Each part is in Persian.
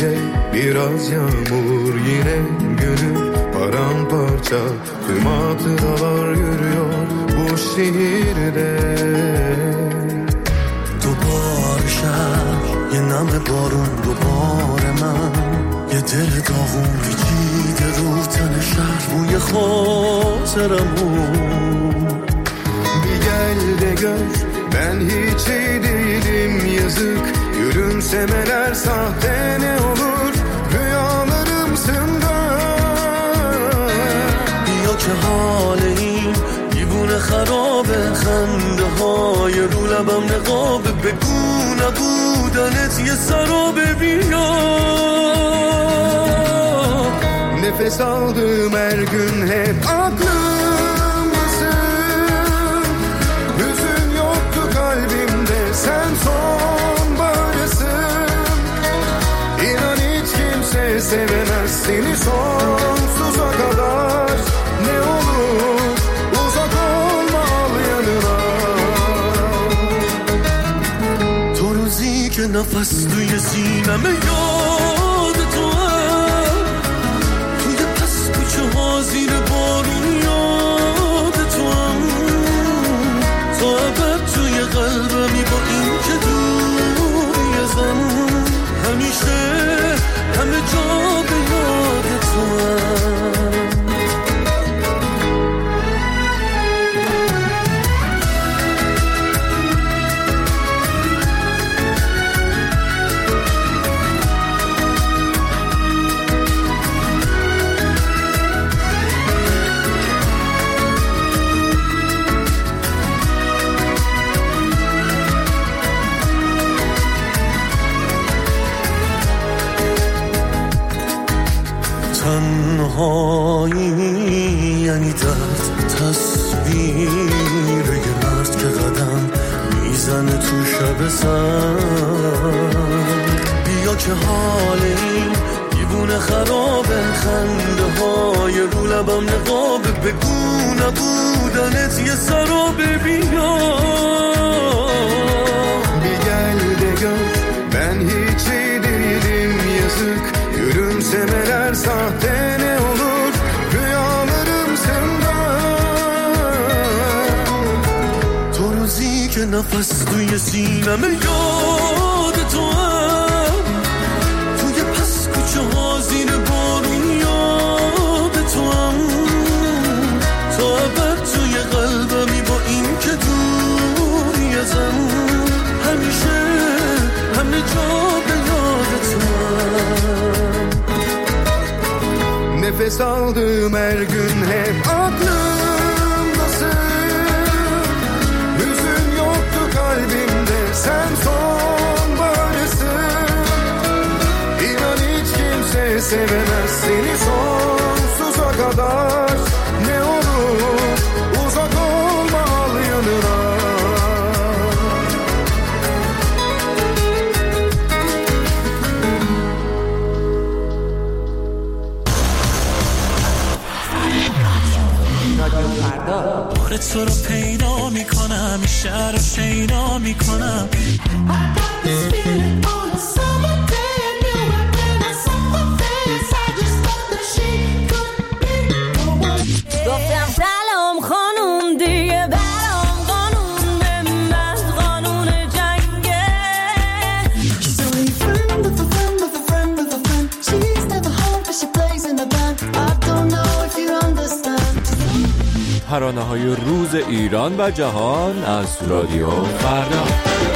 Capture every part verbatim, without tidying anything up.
gece biraz yağmur, yine gönül paramparça. Tüm hatıralar yürüyor bu şehirde. دوباره شب یه نم بارون دوباره من یه دل داغون پیچیده رو تن شهر بوی خاطرمون. Bir gel de gör ben hiç iyi değilim yazık. Gülümsemeler sahte ne olur rüyalarımsın da. بیا که حال این دیوونه خرابه خنده های رو لبم نقابه بگو نبودنت یه سرابه بیا. Nefes aldığım her gün hep aklımdasın. Hüzün yoktu kalbimde sen sonbaharsın. İnan hiç kimse sevemez seni sonsuza kadar. Ne olur uzak olma al yanına. تو روزی که نفس توی سینمه یاد تو هم توی پس کوچه ها زیر بارون یاد تو هم تا ابد توی قلبمی با این که دوری ازم همیشه همه جا به یاد تو هم. تنهایی یعنی درد تصویر یه مرد که قدم میزنه تو شب سر. بیا که حال این دیوونه خرابه خنده های رو لبم نقابه بگو نبودنت یه سرابه بیا. Bir gel de gör ben hiç iyi değilim yazık. Gülümsemeler sahte ne olur rüyalarımsın da. تو روزی که نفس توی سینمه یاد تو هم توی پس کوچه ها زیر بارون یاد تو هم تا ابد توی قلبمی با این که دوری ازم همیشه همه جا به یاد تو هم. Nefes aldığım her gün hep aklımdasın. Hüzün yoktu kalbimde sen sonbaharsın. İnan hiç kimse sevemez seni sonsuza kadar. Ne olur uzak olma al yanına. بار تو رو پیدا میکنم این شهر رو شیدا میکنم. گفتم سلام خانوم دیگه برام قانون من قانون جنگه. ترانه‌های روز ایران و جهان از رادیو فردا.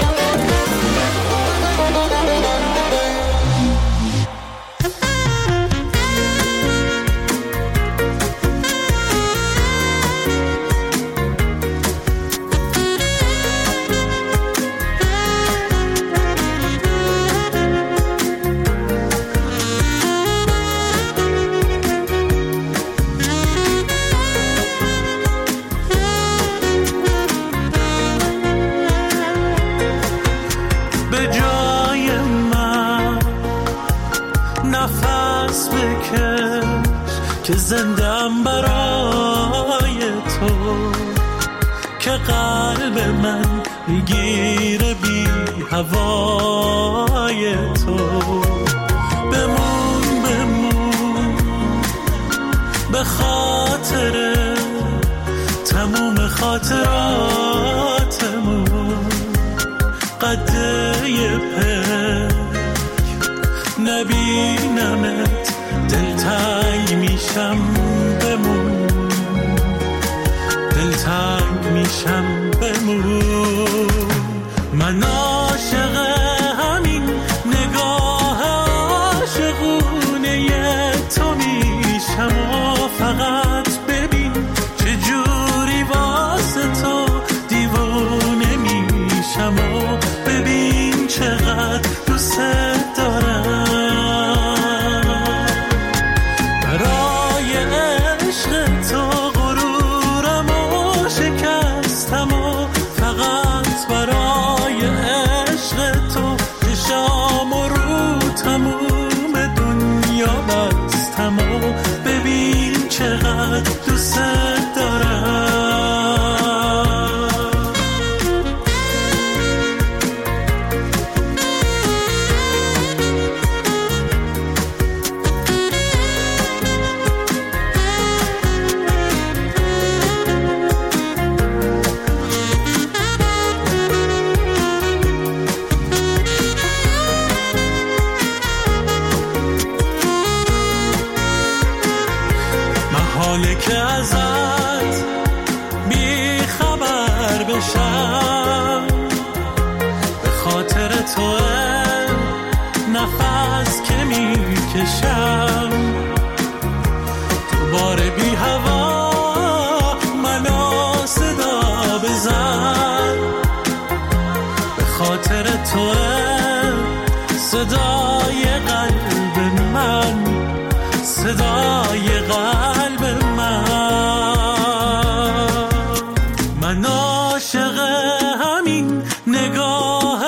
که زندم برای تو که قلب من میگیره بی هوای تو. به خاطره تموم خاطراتمون قده پک نبینمت دلتنگ میشم بمون دلتنگ میشم بمون من عاشق همین نگاه عاشقونه تو میشم و فقط ببین چجوری واسه تو دیوونه میشم و ببین چقدر دوست دارم برای عشق تو غرورم و شکستم و فقط برای عشق تو چشام و رو تموم دنیا بستم و ببین چقدر دوست دارم که ازت بی خبر بشم به خاطر تو نفس که میکشم تو بار بی هوا منو صدا بزن به خاطر تو صدای قلب من صدای قلب من عاشق همین نگاه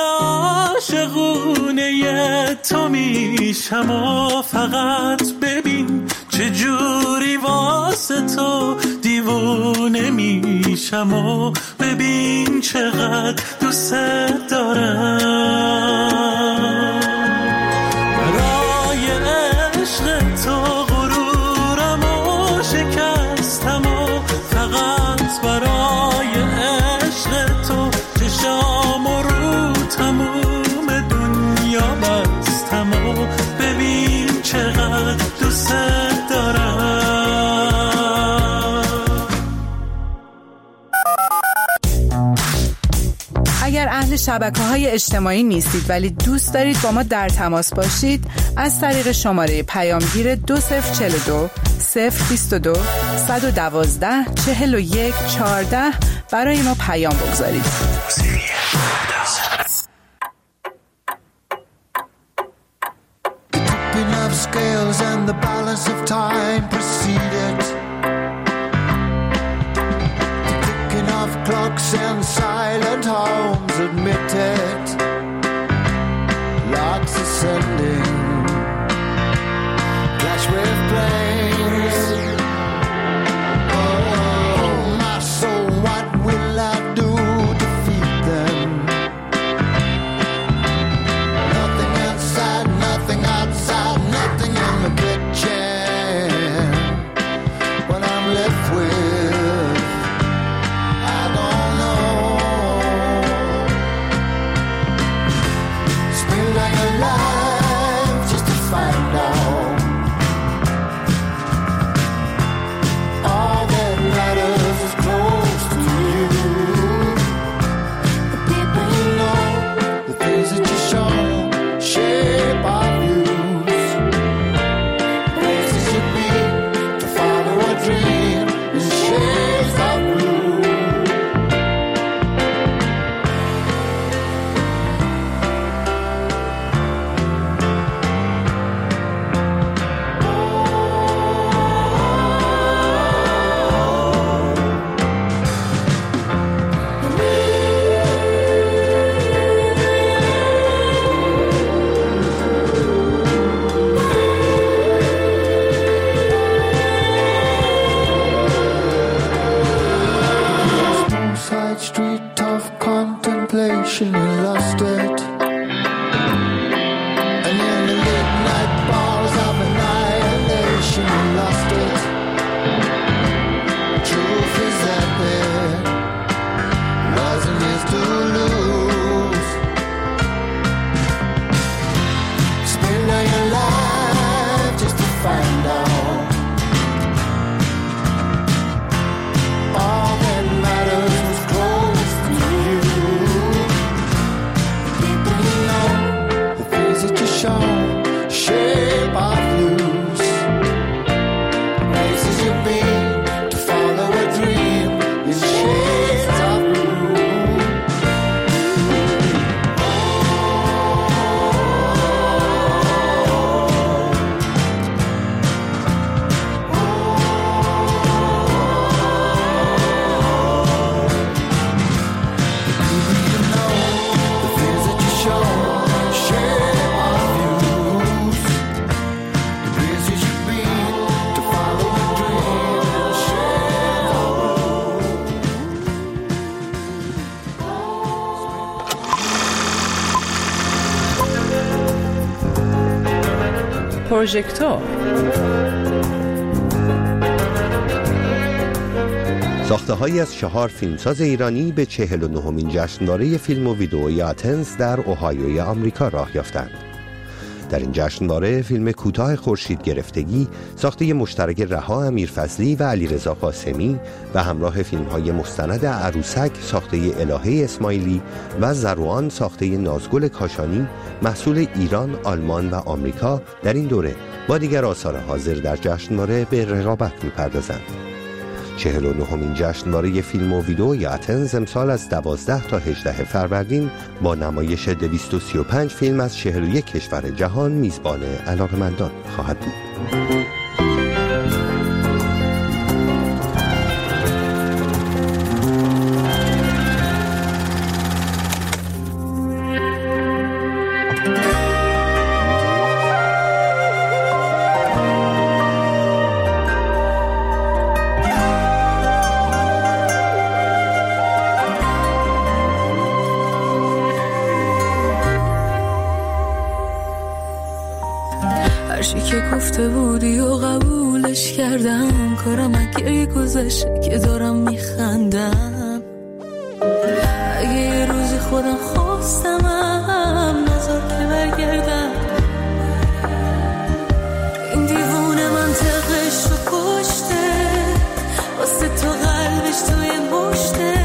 عاشقونه تو میشم و فقط ببین چجوری واسه تو دیوونه میشم و ببین چقدر دوست دارم برای عشق تو غرورم و شکستم و فقط برای عشق تو چشام و رو تموم دنیا بستم و ببین چقدر دوست دارم اگر اهل شبکه‌های اجتماعی نیستید ولی دوست دارید با ما در تماس باشید از طریق شماره پیامگیر دو صفر چهل و دو صفر بیست و دو صد و دوازده چهل و یک چهارده برای ما پیام بگذارید. Clocks and silent homes admitted, lots ascending, flash with flames. Oh, my soul, what will I do to feed them? Nothing inside, nothing outside, nothing in the kitchen. What I'm left with, contemplation, you lost it. And in the midnight bars of annihilation, you lost it. پروژکتور. ساخته‌هایی از چهار فیلمساز ایرانی به چهل و نهمین جشنواره فیلم و ویدئوی آتنز در اوهایوی آمریکا راه یافتند. در این جشنواره فیلم کوتاه خورشید گرفتگی ساخته مشترک رها امیرفضلی و علیرضا قاسمی و همراه فیلم‌های مستند عروسک ساخته الهه اسماعیلی و زروان ساخته نازگل کاشانی محصول ایران، آلمان و آمریکا در این دوره با دیگر آثار حاضر در جشنواره به رقابت می‌پردازند. چهل و نهمین جشنواره فیلم و ویدئوی آتنز امسال از دوازده تا هجده فروردین با نمایش دویست و سی و پنج فیلم از چهل و یک کشور جهان میزبان علاقه‌مندان خواهد بود. هرچی که گفته بودی و قبولش کردم، کارم اگه گذشته که دارم میخندم. اگه یه روزی خودم خواستمم نذار که برگردم. این دیوونه منطقش رو کشته، واسه تو قلبش توی مشته.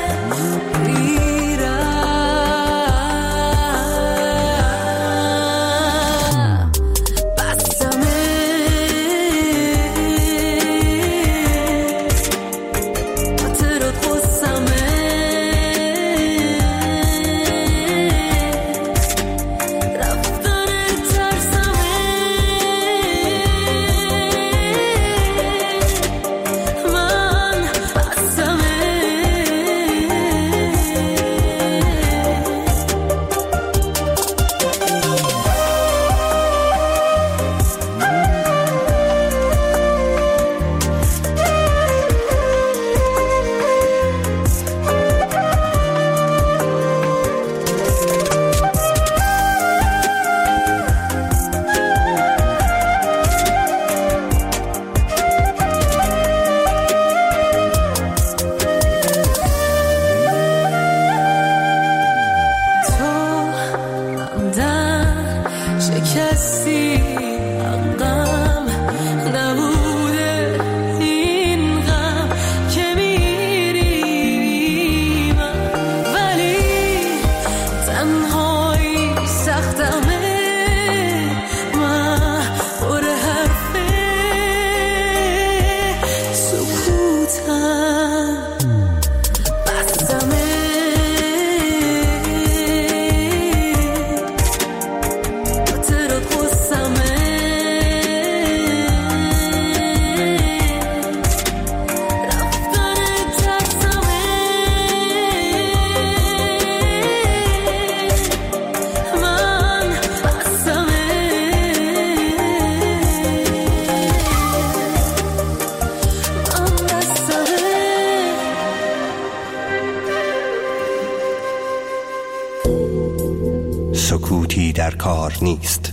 سکوتی در کار نیست.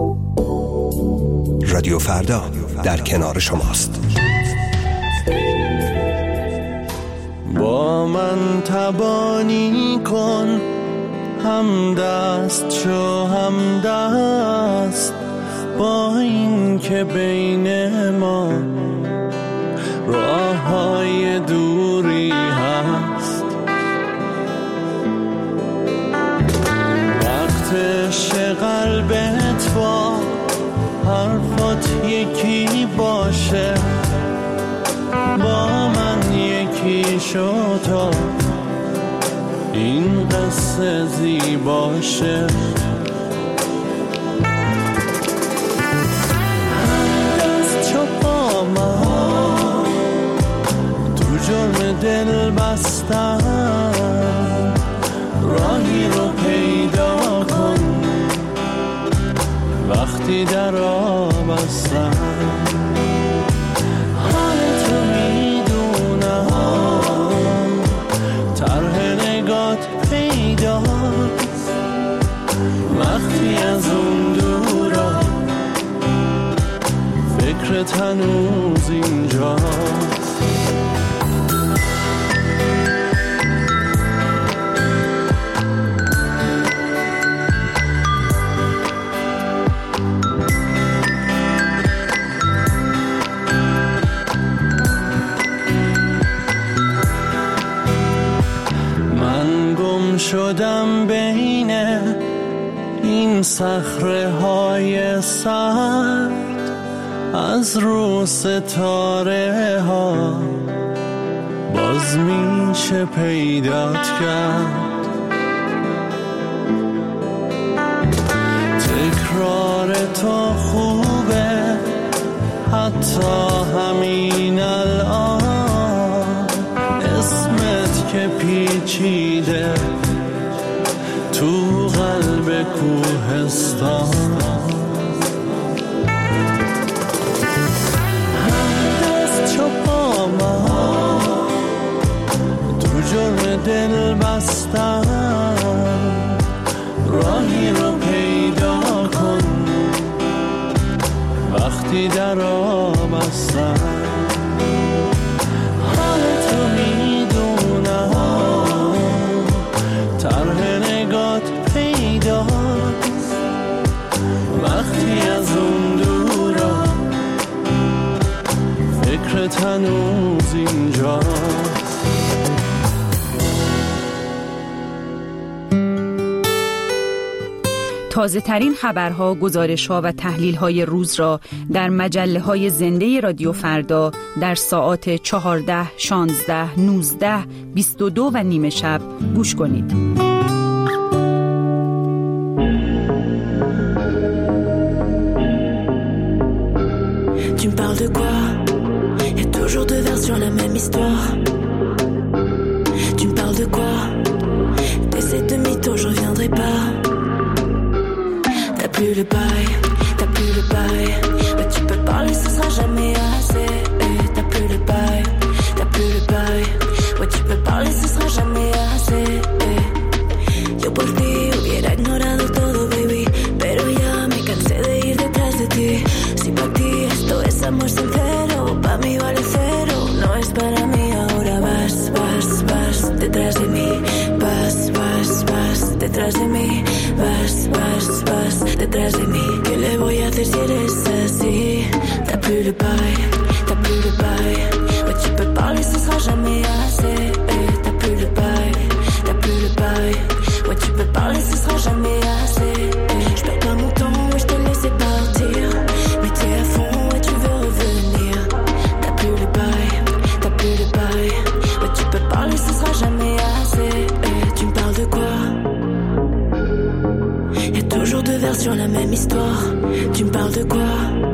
رادیو فردا در کنار شماست. با من تبانی کن، هم دست شو هم دست، با این که بین ما راه های دوری هست. وقتش قلبت با حرفات یکی باشه، با من یکی شو تا این قصه زیباشه. جرم دل بستن راهی رو پیدا کن، وقتی در آب هستن حال تو میدونم، طرح نگات پیداست وقتی از اون دورا فکرت هنوز اینجاست. شدم بین این صخره های سرد، از رو ستاره ها باز میشه پیدات کرد. تکرار تو خوبه حتی همین الان، اسمت که پیچیده تو قلب کوهستان. هم دست چپا ما تو جرم دل بستن، راهی رو پیدا کن وقتی در آب هستن. حالتو میدونم طرح نگات پیداست وقتی از اون دورا فکرت هنوز اینجاست. تازه ترین خبرها، گزارش‌ها و تحلیل‌های روز را در مجله‌های زنده رادیو فردا در ساعات چهارده، شانزده، نوزده، بیست و دو و نیمه شب گوش کنید. Tu me parles de quoi? Y'a toujours deux versions, la même histoire. Tu me parles de quoi? T'essaies de mytho, je reviendrai pas. T'as plus le bail, t'as plus le bail. Mais tu peux parler, ce sera jamais assez. Eh, t'as plus le bail, t'as plus le bail. Ouais, tu peux parler, ce sera jamais assez. Eh. Yo por ti hubiera ignorado todo, baby, pero ya me cansé de ir detrás de ti. Si pa' ti esto es amor sincero, pa' mí vale cero. No es para mí, ahora vas, vas, vas detrás de mí. Vas, vas, vas detrás de mí. Vas, vas, vas detrás de mí. ¿Qué le voy a hacer si eres así? T'as plus le bail, t'as plus le bail. Ouais, tu peux parler, ce sera jamais assez. Eh, t'as plus le bail, t'as plus le bail. Ouais, tu peux parler, ce sera jamais assez. Eh, j'perds pas mon temps, ouais, j't'ai laissé partir. Mais t'es à fond, ouais, tu veux revenir. T'as plus le bail, t'as plus le bail. Ouais, tu peux parler, ce sera jamais assez. Eh, tu me parles de quoi? Y'a toujours deux versions, la même histoire. Tu me parles de quoi?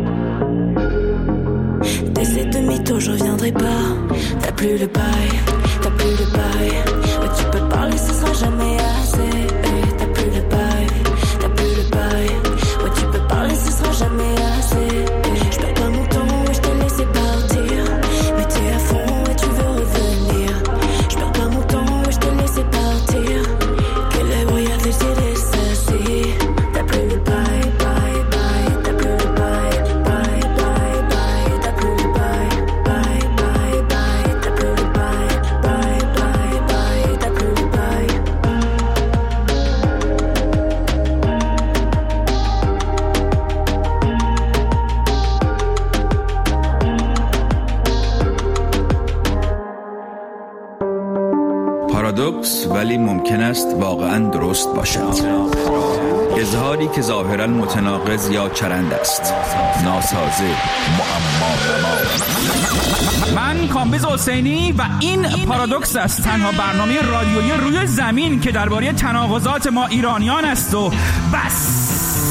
T'essaies de mytho, je reviendrai pas. T'as plus le bail, t'as plus le bail. Ouais, tu peux parler, ce sera jamais assez. Eh, t'as plus le bail, t'as plus le bail. Ouais, tu peux parler, ce sera jamais assez. Eh, j'perds pas mon temps, ouais, j't'ai laissé partir. Mais t'es à fond, ouais, tu veux revenir. J'perds pas mon temps, ouais, j't'ai laissé partir. Que le voy a hacer si eres así? T'as plus le bail, bail, bail. T'as plus le bail, bail, bail, bail. T'as plus le bail, bail, bail, bail. T'as plus le bail, bail, bail, bail. T'as plus le bail. پارادوکس ولی ممکن است واقعاً درست باشد. اظهاری که ظاهراً متناقض یا چرند است. ناسازه، معما. من کامبیز حسینی و این پارادوکس است، تنها برنامه رادیویی روی زمین که درباره تناقضات ما ایرانیان است و بس.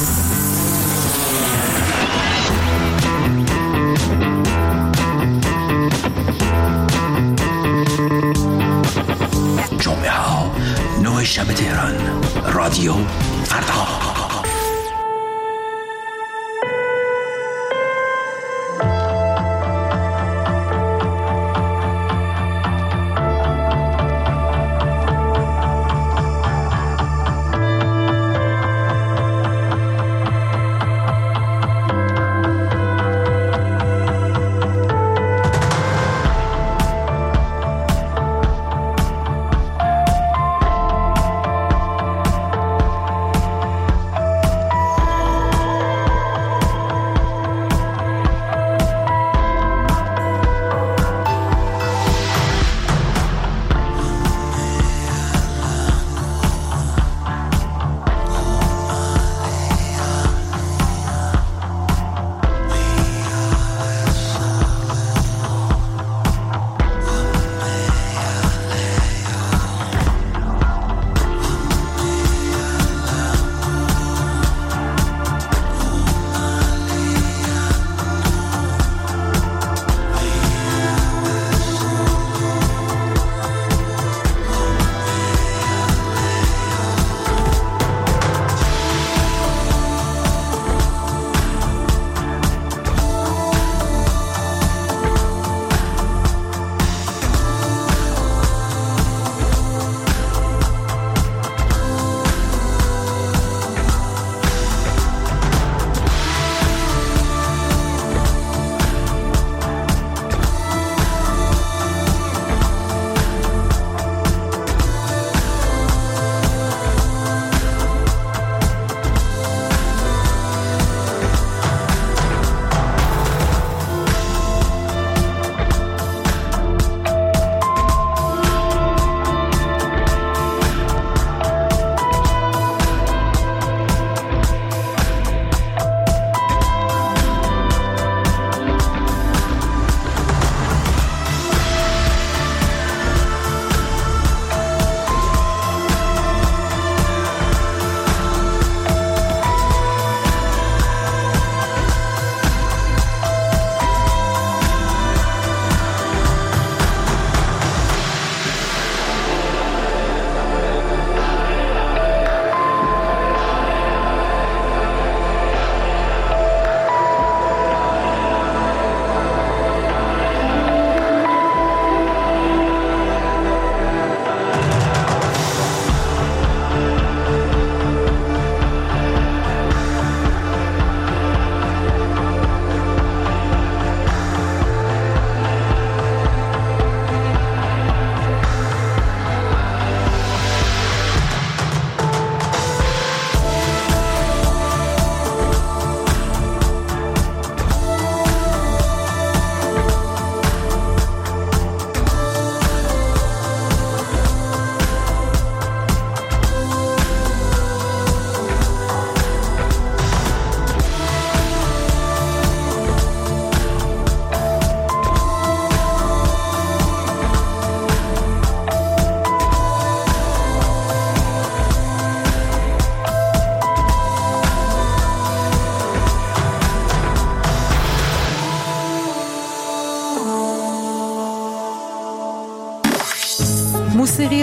جمعه ها نه شب تهران، رادیو فردا.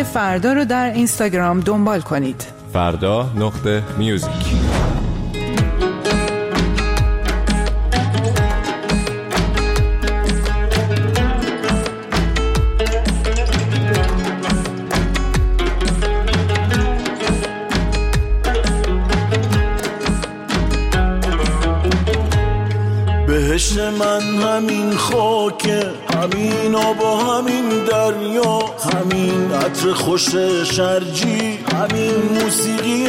فردا رو در اینستاگرام دنبال کنید. فردا نقطه میوزیک. بهشت من همین خاکه، همین آب و همین دریا، همین عطر خوش شرجی، همین موسیقی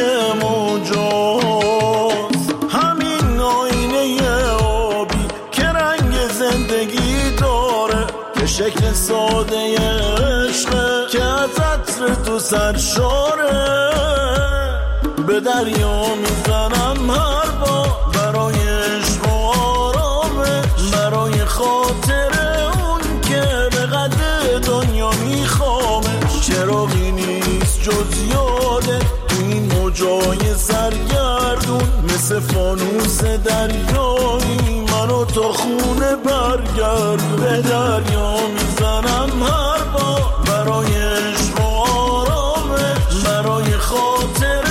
موجاست، همین آینه آبی که رنگ زندگی داره، که شکل ساده عشقه که از عطر تو سرشاره. به دریا میزنم هر بار برای عشق و آرامش، برای خاطر اون که به قد دنیا میخوامش. چراغی نیست جز یاده تو این موجای سرگردون، مثل فانوس دریایی منو تا خونه برگرد. به دریا میزنم هر بار برای عشق و آرامش، برای خاطر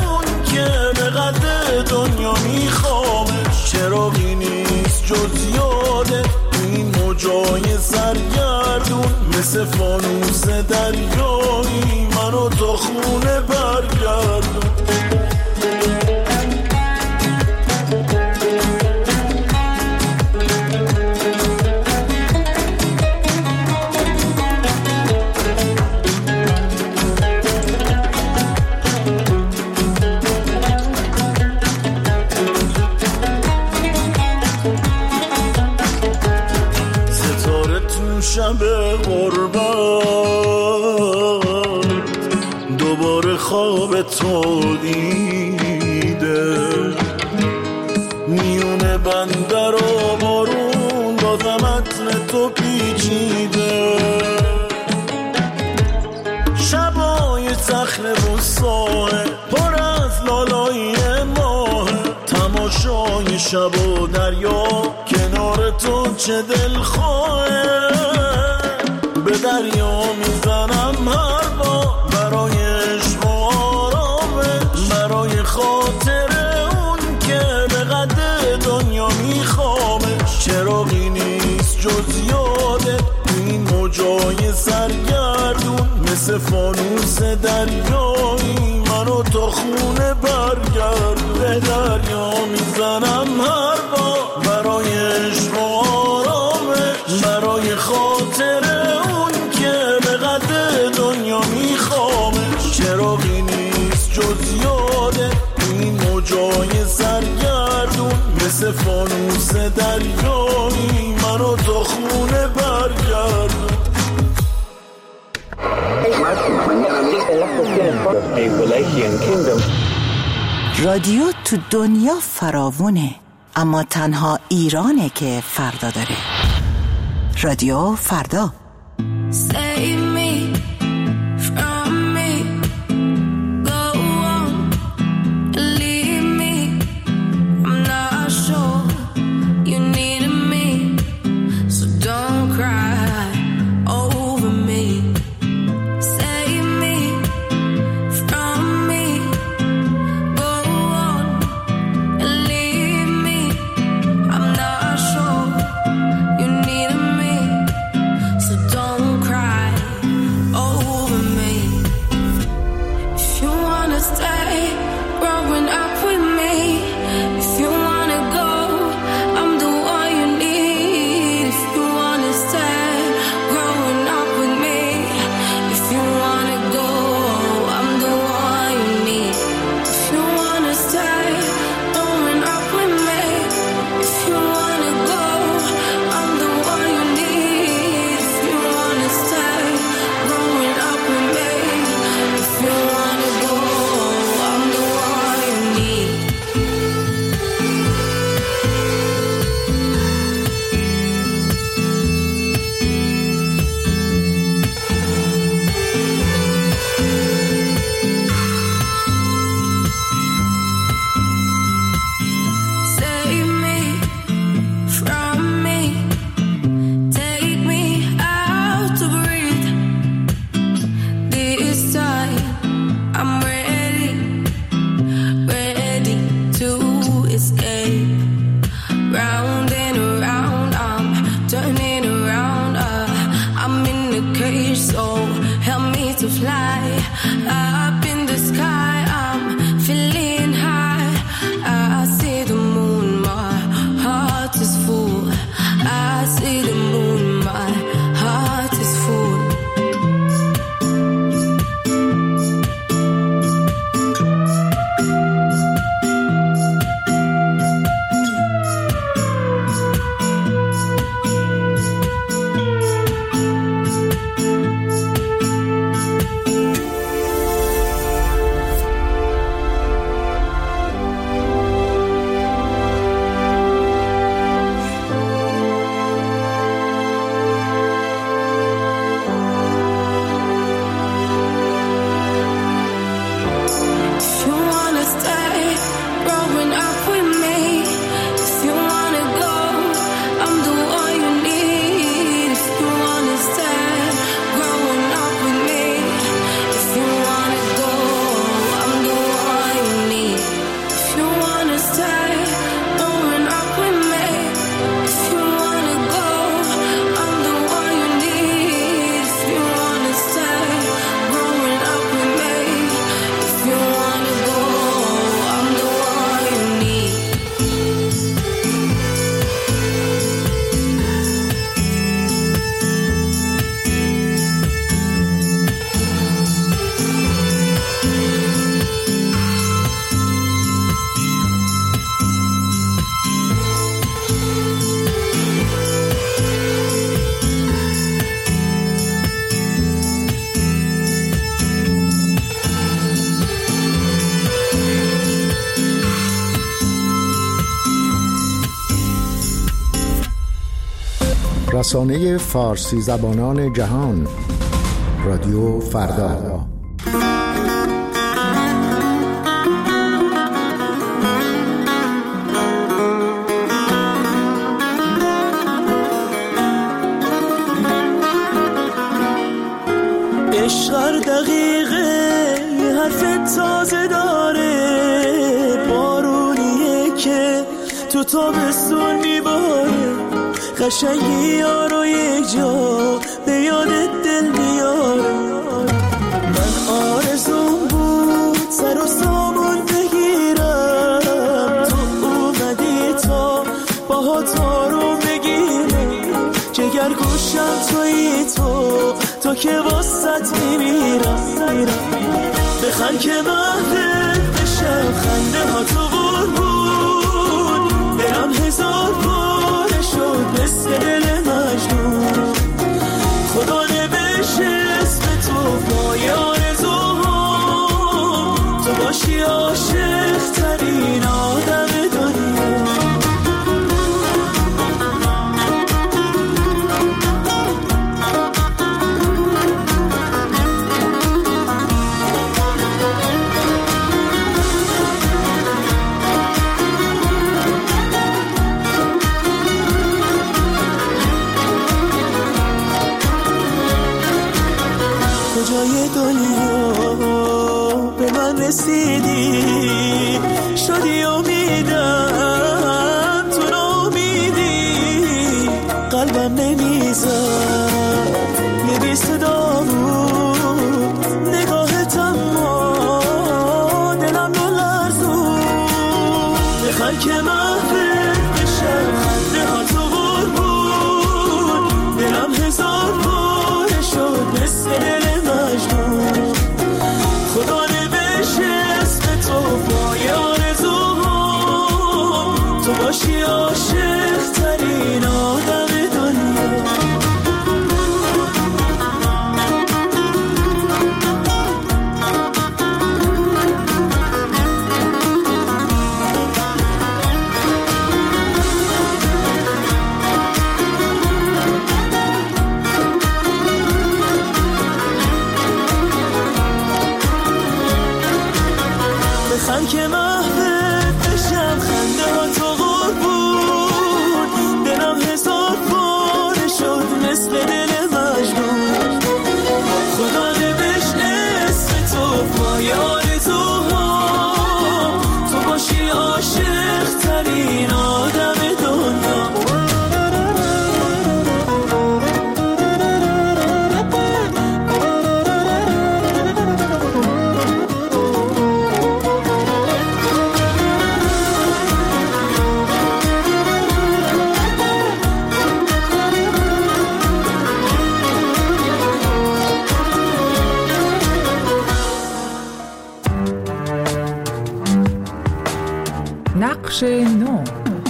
دنیا میخوامش. چراغی نیست جز یاده این موجای سرگردون، مثل فانوس دریایی منو تا خونه برگردون. شب غربت دوباره خواب تو دیده، میونه بندر و بارون بازم عطر تو پیچیده. شبای صخره و ساحل پر از لالایی ماه، تماشای شب و دریا کنار تو چه دلخواهه. به دریا میزنم هر بار برای عشق و آرامش، برای خاطر اون که به قد دنیا میخوامش. چراغی نیست جز یاده این موجای سرگردون، مثل فانوس دریایی منو تا خونه برگرد. به دریا میزنم هر بار برای عشق و آرامش، برای خاطر چراغی نیست جز یاده این موجای سرگردون، مثل فانوس دریایی منو تا خونه برگردون. رادیو تو دنیا فراوونه، اما تنها ایرانه که فردا داره. رادیو فردا. Save me from me, go on, leave me. I'm not sure you needed me, so don't cry over me. Save me from me, go on, leave me. I'm not sure you needed me, so don't cry. رسانه فارسی زبانان جهان، رادیو فردا. عشق هر دقیقه یه حرف تازه داره، بارونیه که تو تابستون میباره، قشنگی یارو یک جا به یادت دل میاره. من آرزون بود سر و سامون بگیرم، تو اومدی تا باها تارو بگیرم، جگر گوشم تویی تو تو که واسط میمیرم. بخند که محبت بشم، خنده ها تو بود برم هزار باره شد مثل دل مجنون. خدا نوشه اسم تو پای آرزوها، تو باشی عاشق ترین آدم دنیا. کجای دنیا به من رسیدی، شدی امیدم تو ناامیدی، قلبم نمیزد یه بی صدا بود، نگاهت اما دلم نلرزون. بخند که محبت بشم، خنده ها تو بود دلم هزار باره شد مثل دل مجنون. خدا نوشه اسم تو پای آرزوها، تو باشی عاشق ترین آدم دنیا. بخند که محبت بشم، خنده ها تو بود دلم هزار باره شد مثل دل مجنون. خدا نوشت اسم تو پای آرزوها، تو باشی عاشق ترین آدم دنیا. نقش نو.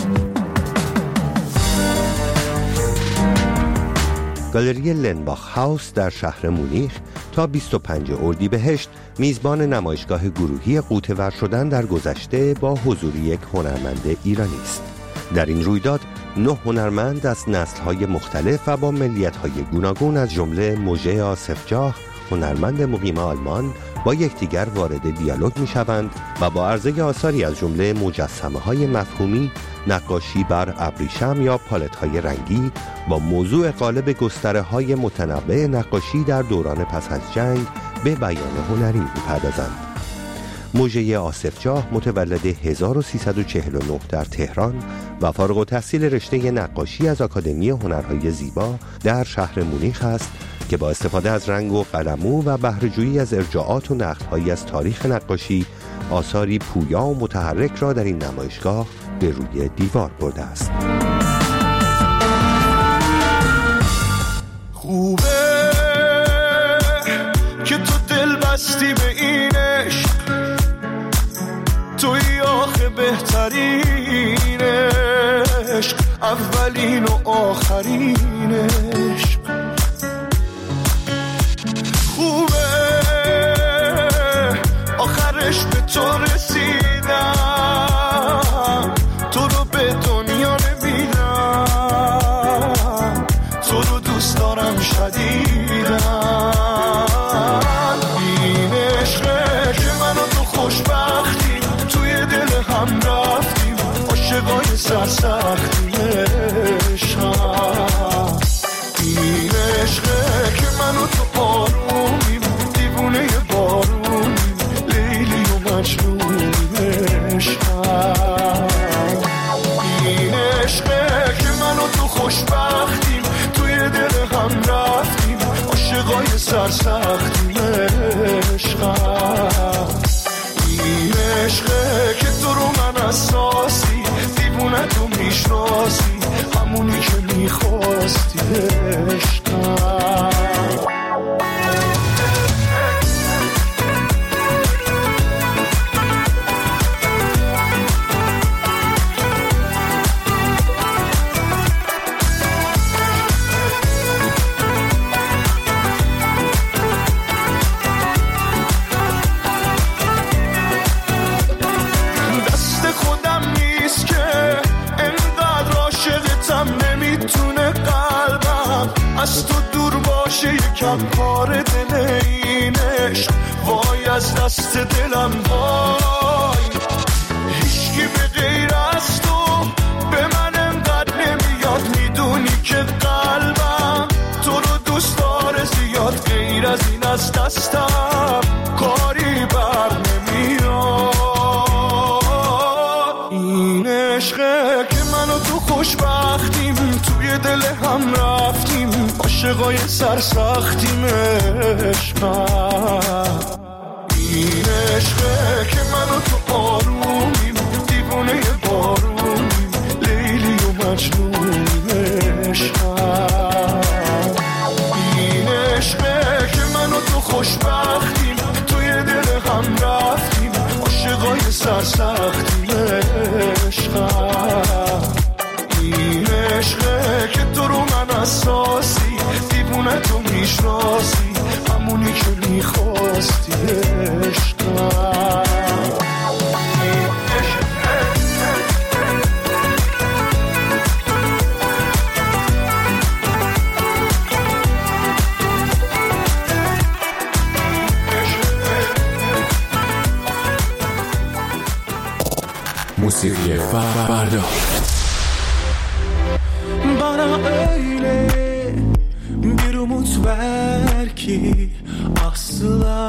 گالری لنباخ هاوس در شهر مونیخ تا بیست و پنجم اردیبهشت میزبان نمایشگاه گروهی غوطه‌ور شدن در گذشته با حضور یک هنرمند ایرانی است. در این رویداد نه هنرمند از نسل‌های مختلف و با ملیت‌های گوناگون از جمله موژه آصفجاه، هنرمند مقیم آلمان، با یکدیگر وارد دیالوگ می‌شوند و با عرضه آثاری از جمله مجسمه‌های مفهومی، نقاشی بر ابریشم یا پالت‌های رنگی با موضوع قالب گستره‌های متنوع نقاشی در دوران پس از جنگ به بیان هنری می‌پردازند. موژه آصفجاه متولد هزار و سیصد و چهل و نه در تهران و فارغ التحصیل رشته نقاشی از آکادمی هنرهای زیبا در شهر مونیخ است که با استفاده از رنگ و قلمو و بهره‌جویی از ارجاعات و نقل‌هایی از تاریخ نقاشی، آثاری پویا و متحرک را در این نمایشگاه به روی دیوار برده است. خوبه که تو دل بستی به این عشق، توی آخه بهترین عشق، اولین و آخرین عشق. خوبه آخرش به تو رسیدم، تو رو به دنیا نمیدم، هم رفتیم عاشقای سرسختیم عشقم این عشقه که من و تو آرومیم دیوونه بارونیم لیلی و مجنونیم عشقم این عشقه که من و تو خوشبختیم توی دل هم رفتیم عاشقای سرسختیم عشقم این عشقه که تو رو من اساسی دیوونه تو میشناسی همونی که میخواستی عشقم از تو دور باشه یکم کار دل اینش وای از دست دلم وای هیچکی به غیر از تو به من انقدر نمیاد میدونی که قلبم تو رو دوست داره زیاد غیر از این از دستم کاری بر نمیاد این عشقه که من و تو خوشبختیم توی دل هم رفتیم عاشقای سرسختیم عشقم این عشقه که من و تو آرومیم دیوونه بارونیم لیلی و مجنونیم عشقم این عشقه که من و تو خوشبختیم توی دل هم رفتیم عاشقای سرسختیم عشقم این عشقه که تو رو من اساسی دیوونه تو میشناسی همونی که میخواستی عشقم موسیقی فردا Bana öyle bir umut ver ki asla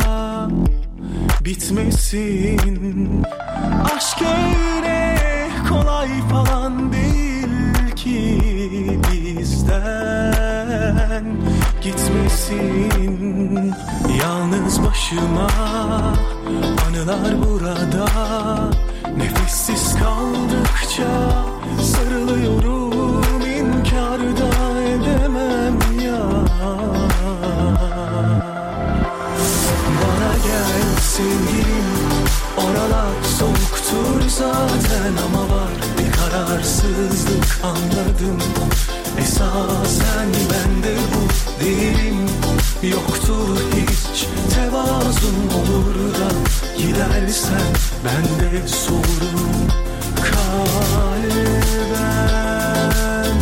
bitmesin. Aşk öyle kolay falan değil ki bizden gitmesin. Yalnız başıma anılar burada nefessiz kaldıkça sarılıyorum inkar da edemem ya. Bana gel sevgilim oralar soğuktur zaten ama var bir kararsızlık anladım. Esasen bende bu değilim yoktur hiç tevazun olur da gidersen bende sorun kalben.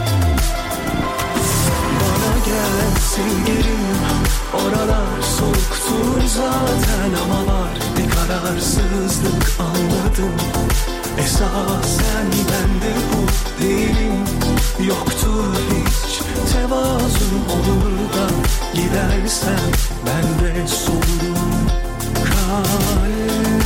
Bana gel sevgilim oralar soğuktur zaten ama var bir kararsızlık anladım. Esasen bende bu değilim yoktur hiç tevazun olur da gidersen bende sorun kalben.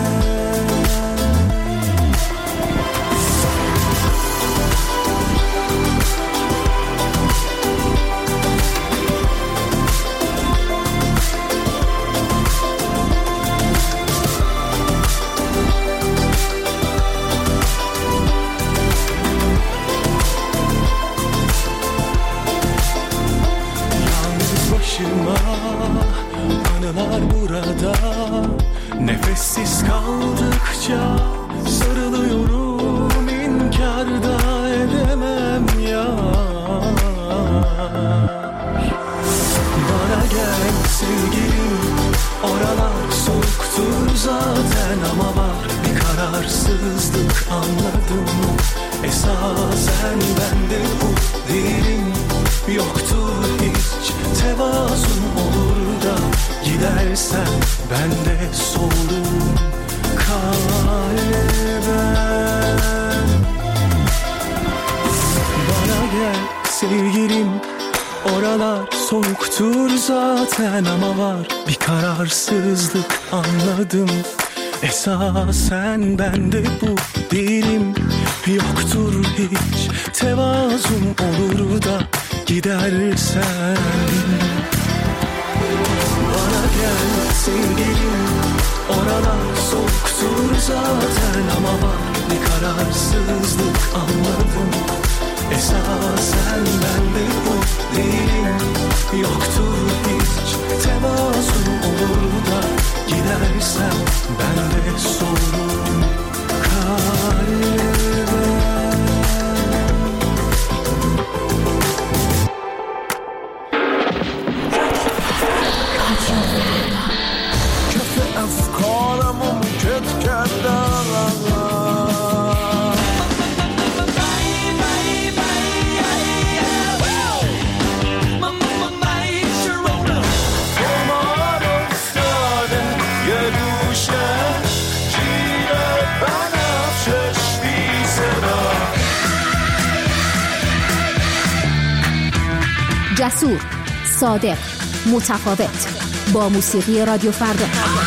Anılar burada nefessiz kaldıkça sarılıyorum inkar da edemem ya. Bana gel sevgilim oralar soğuktur zaten ama var bir kararsızlık anladım. Esasen bende bu değilim yoktur hiç tevazun olur da gidersen bende sorun kalben. sevgilim. Oralar soğuktur zaten ama var bir kararsızlık anladım. Esasen bende bu değilim. Yoktur hiç tevazum, olur da gidersen. Bana gel sevgilim. Oralar soğuktur zaten ama var bir kararsızlık anladım. Esasen bende bu değilim. Yoktur hiç tevazum, olur da gidersen ben de sorurum kalbe. köfe افکارمو مکت کردم. جسور، صادق، متفاوت، با موسیقی رادیو فردا.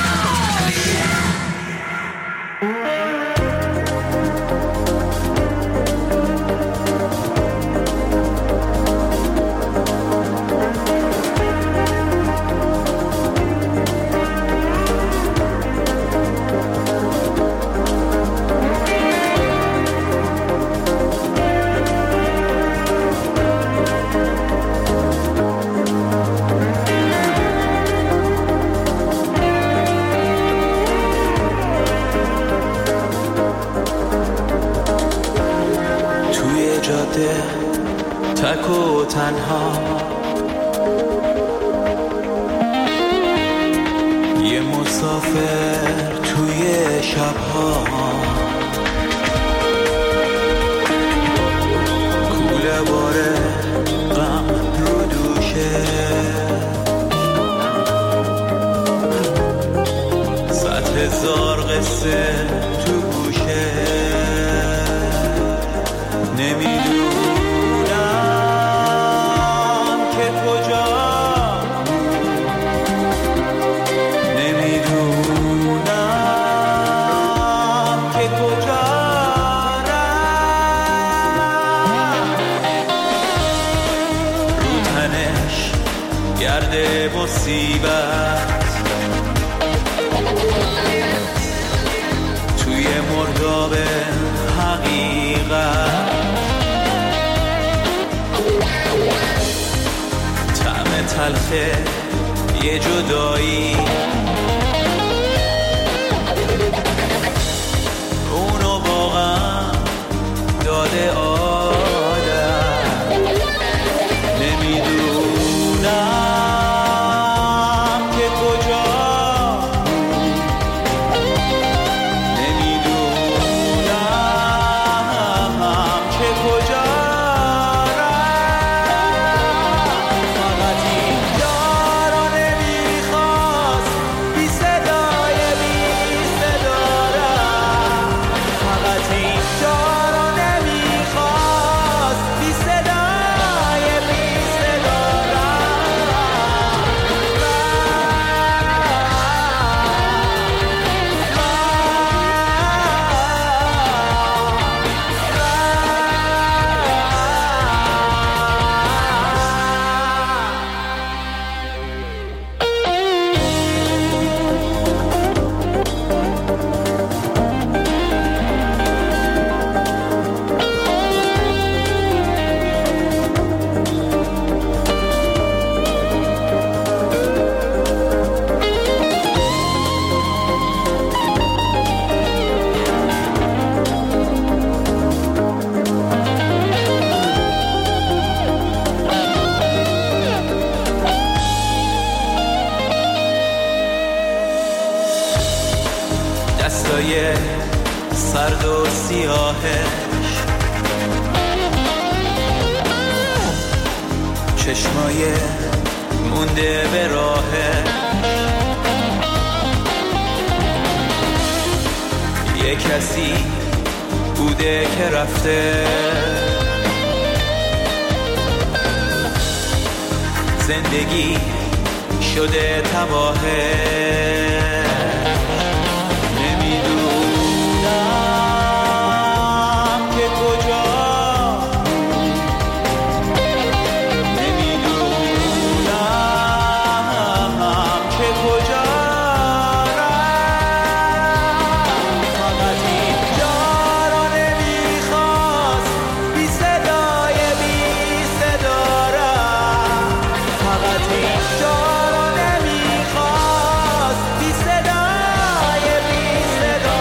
تک و تنها یه مسافر توی شبها، کوله باره غم رو دوشه، صد هزار قصه تو گوشه، نمیدونم مصیبت توی مرداب حقیقت، طعم تلخه یه جدایی، اونو واقعا داده آدم، نمیدونم سرد و سیاهش، چشمای مونده به راهش، یه کسی بوده که رفته زندگی شده تباهه. نمیدونم که کجا، نمیدونم که کجا رفت. فقط این جا را نمیخواست بی صدای بی صدا رفت. فقط این جا را نمیخواست بی صدای بی صدا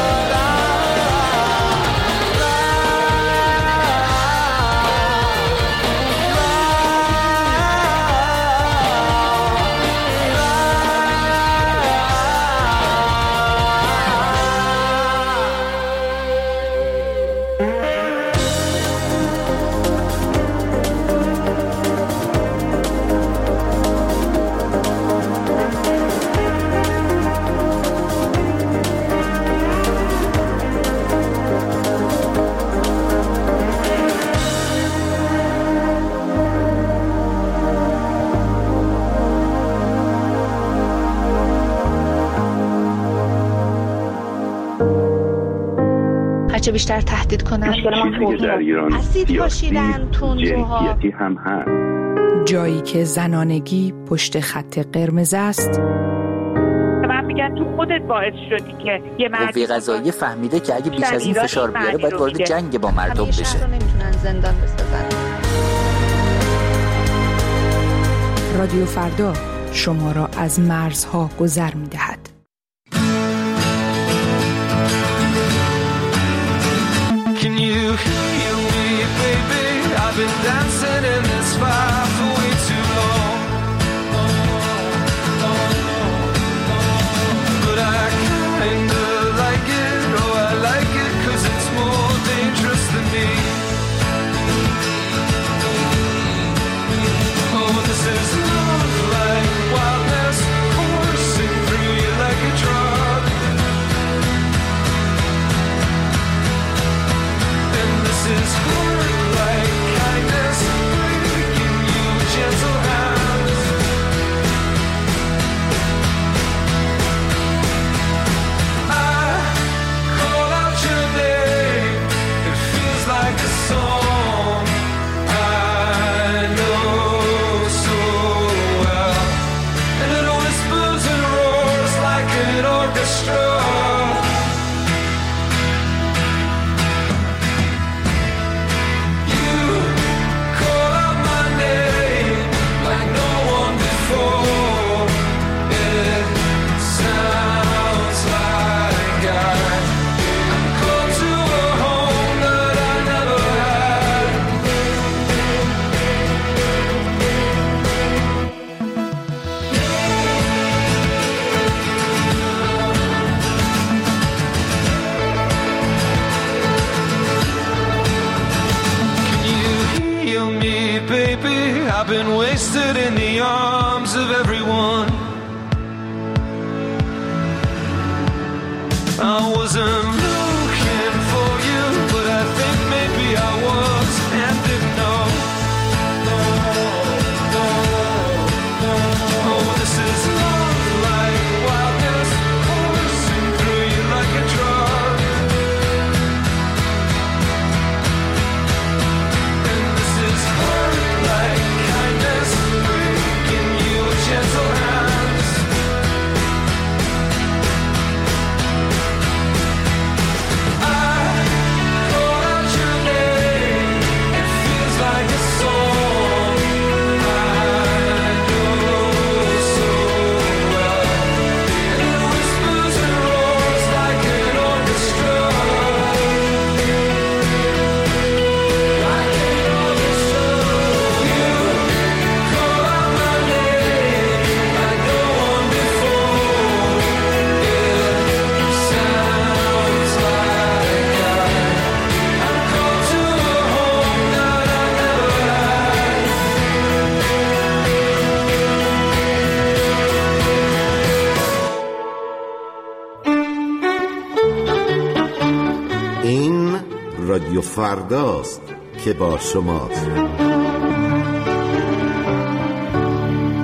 هرچه بیشتر تهدید کنن چیزی که در ایران اسید پاشیدن تندروها، جنسیتی هم هست. جایی که زنانگی پشت خط قرمز است. من میگن تو خودت باعث شدی که یه مردی قوه قضاییه فهمیده که اگه بیش از این فشار بیاره باید وارد جنگ با مردم بشه. همیشه رو نمیتونن زندان بسازن. رادیو فردا شما را از مرزها گذر می‌دهد. Can you heal me, baby? I've been dancing in this fire for way too long. But I kinda like it, oh I like it 'cause it's more dangerous than me. Oh, this is love like wildness, coursing through you like a drug. And this is hurt like kindness, breaking you gentle hands. I call out your name, it feels like a song I know so well. And it whispers and roars like an orchestra. You call out my name like no one before. It sounds like I'm called to a home that I never had. Can you heal me, baby? I've been wasted in the arms of everyone. I wasn't looking for you, but I think maybe I was and didn't know. Oh, this is love like wildness, coursing through you like a drug. And this is hurt like kindness, breaking you with gentle hands. I call out your name, it feels like a song I know so well. And it whispers and roars like an orchestra. Like an orchestra. You call out my name like no one before. It sounds like I'm called to a home that I never had. این رادیو فرداست که با شماست.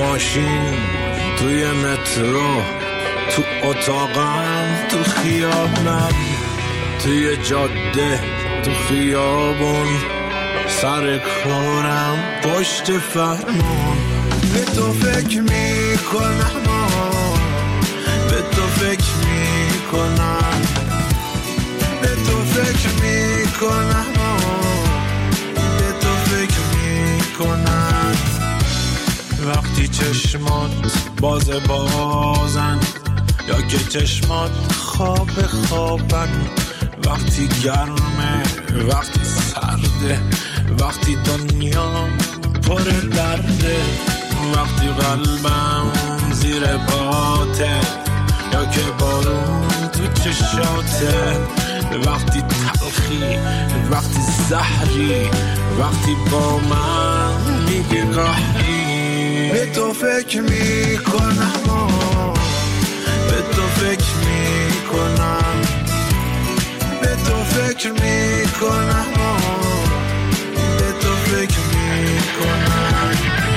ماشین، توی مترو، تو اتاقم، تو خیابونم، توی جاده، تو خیابون، سر کارم، پشت فرمون. به تو فکر میکنم، به تو فکر میکنم، به تو فکر میکنم، به تو فکر میکنم. وقتی چشمات باز بازن یا که چشمات خواب خوابن، وقتی گرمه، وقتی سرده، وقتی دنیا پر درده، وقتی قلبم زیر پاته یا که بارون تو چشاته، وقتی تلخی، وقتی زهری، وقتی با من میگی قهری. به تو فکر میکنم، به تو فکر میکنم، به تو فکر میکنم، به تو فکر میکنم.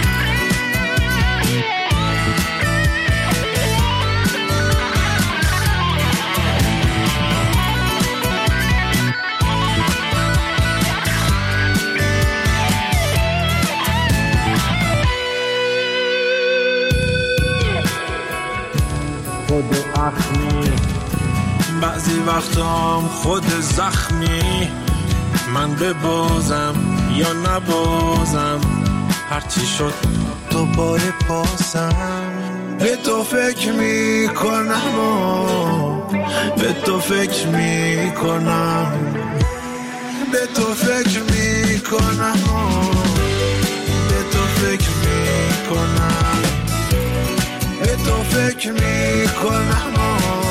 خود اخمی، بعضی وقتام خود زخمی، من ببازم یا نبازم، هرچی شد دوباره پاسم. به تو فکر میکنم، به تو فکر میکنم، به تو فکر میکنم، به تو فکر میکنم، به تو فکر میکنم.